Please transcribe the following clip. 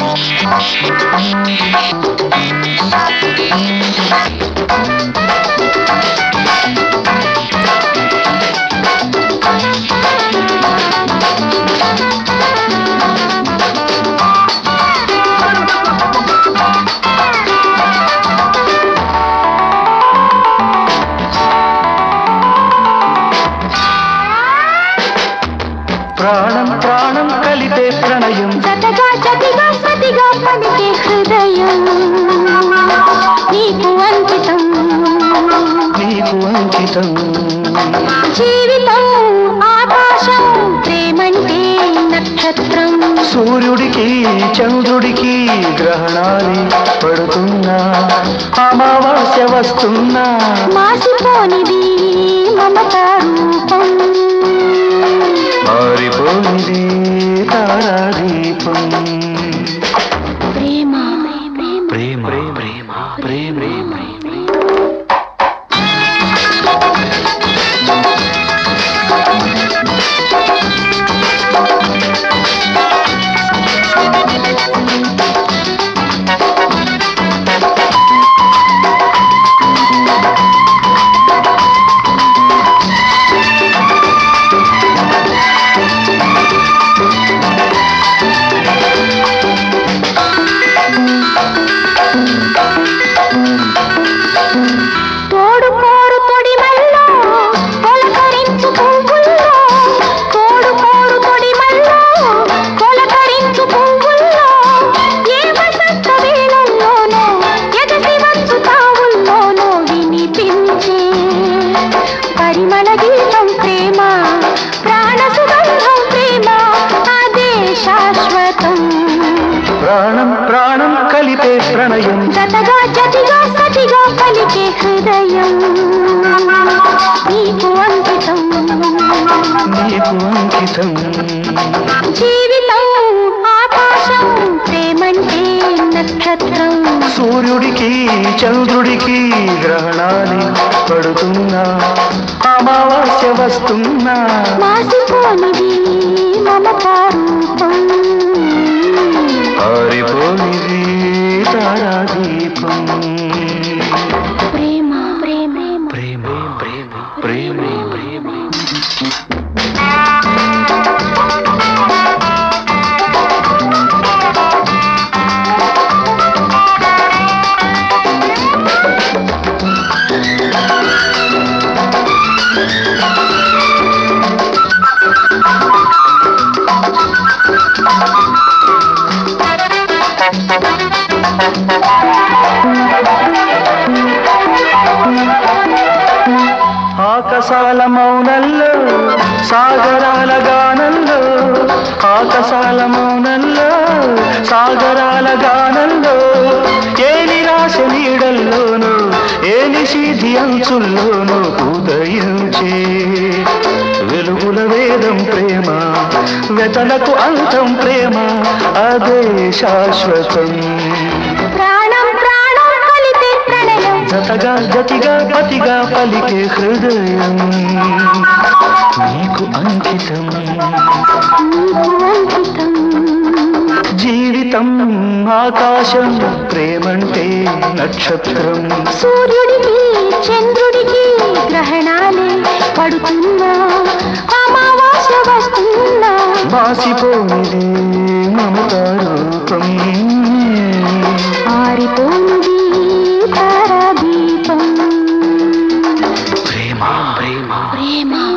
ప్రాణం ప్రాణం కలిపే ప్రణయం జతగా జతిగా సతిగా పలికే హృదయం నీకు అంకితం నీకు అంకితం జీవితం ఆకాశం ప్రేమంటే నక్షత్రం సూర్యుడికి చంద్రుడికి గ్రహణాలు పడుతున్నా అమావాస్య వస్తున్నా మాసిపోనిది మమతా రూపం మారిపోయింది తారాదీపం ప్రేమ ప్రేమ ప్రేమ ప్రేమ పరిమళ గీతం ప్రేమ ప్రాణ సుగంధం ప్రేమ అదే శాశ్వతం ప్రాణం ప్రాణం కలిపే ప్రణయం జతగా జతిగా సతిగా పలికే హృదయం నీకు అంకితం నీకు అంకితం జీవితం ఆకాశం ప్రేమంటే నక్షత్రం సూర్యుడికి చంద్రుడికి గ్రహణాలు పడుతున్నా అమావాస్య వస్తున్నా మాసిపోనిది మమతా రూపం ఆరిపోనిది తారాదీపం ప్రేమ ప్రేమ ప్రేమ ప్రేమ ప్రేమ ప్రేమ ఆకాశాల మౌనంలో సాగరాల గానంలో ఆకాశాల మౌనంలో సాగరాల గానంలో ఏ నిరాశ నీడల్లోనూ ఏ నిశీధి అంచుల్లోనూ ఉదయించే వెలుగుల వేదం ప్రేమ వెతలకు అంతం ప్రేమ అదే శాశ్వతం ప్రాణం ప్రాణం కలిపే ప్రణయం జతగా జతిగా పతిగా పలికే హృదయం నీకు అంకితం నీకు అంకితం జీవితం ఆకాశం ప్రేమంటే నక్షత్రం సూర్యుడికి చంద్రుడికి గ్రహణాలే పడుతున్నా అమావాస్య వస్తున్నా మాసిపోనిది మమతా రూపం ఆరిపోనిది తారాదీపం ప్రేమ ప్రేమ ప్రేమ